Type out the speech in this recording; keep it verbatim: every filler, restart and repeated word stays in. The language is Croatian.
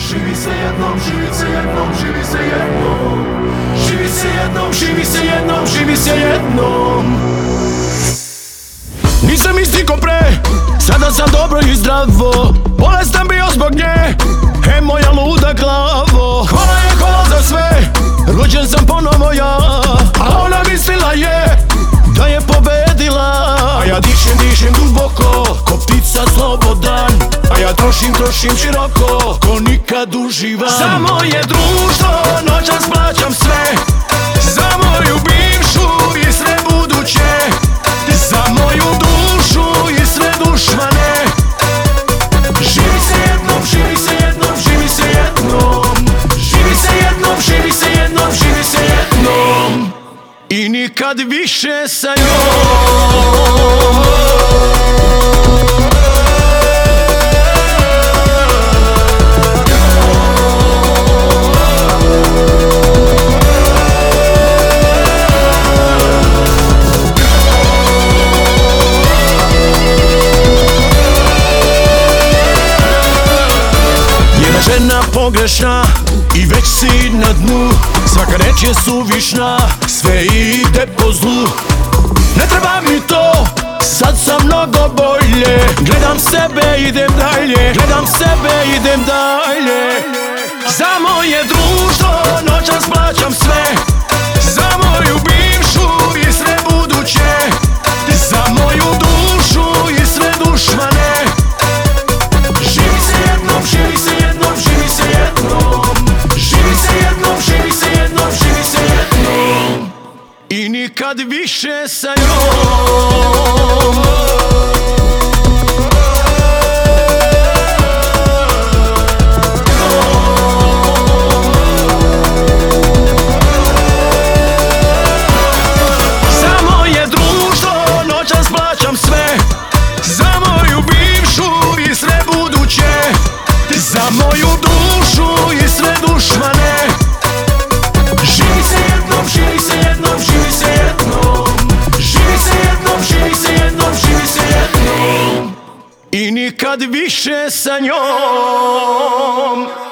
živi se jednom, živi se jednom, živi se jednom. Živi se jednom, živi se jednom, živi se jednom. Nisam isti ko pre, sada sam dobro i zdravo. Bolestan bio zbog nje, he moja luda glavo. Hvala je, hvala za sve, rođen sam ponovo ja. A ona mislila je da je pobedila. A ja dišem, dišem duboko, ko ptica slobodan. A ja trošim, trošim široko, ko nikad uživam. Za moje društvo noćas plaćam sve, za moju bivšu i sve buduće, za moju dušu i sve dušmane. Živi se jednom, živi se jednom, živi se jednom. Živi se jednom, živi se jednom, živi se jednom. I nikad više sa njom. Žena pogrešna i već si na dnu, svaka reč je suvišna, sve ide po zlu. Ne treba mi to, sad sam mnogo bolje. Gledam sebe, idem dalje, gledam sebe, idem dalje. Za moje društvo noćas plaćam sve, za moju bivšu i sve buduće, za moju dušu i sve dušmane. Živi se jednom, živi se jednom, živi se jednom. Živi se jednom, živi se jednom, živi se jednom. I nikad više sa njom. Za moje društvo noćas plaćam sve, za moju bivšu i sve buduće, za moju dušu i sve dušmane. Živi se jednom, živi se jednom, živi se jednom. Živi se jednom, živi se jednom, živi se jednom. I nikad više sa njom.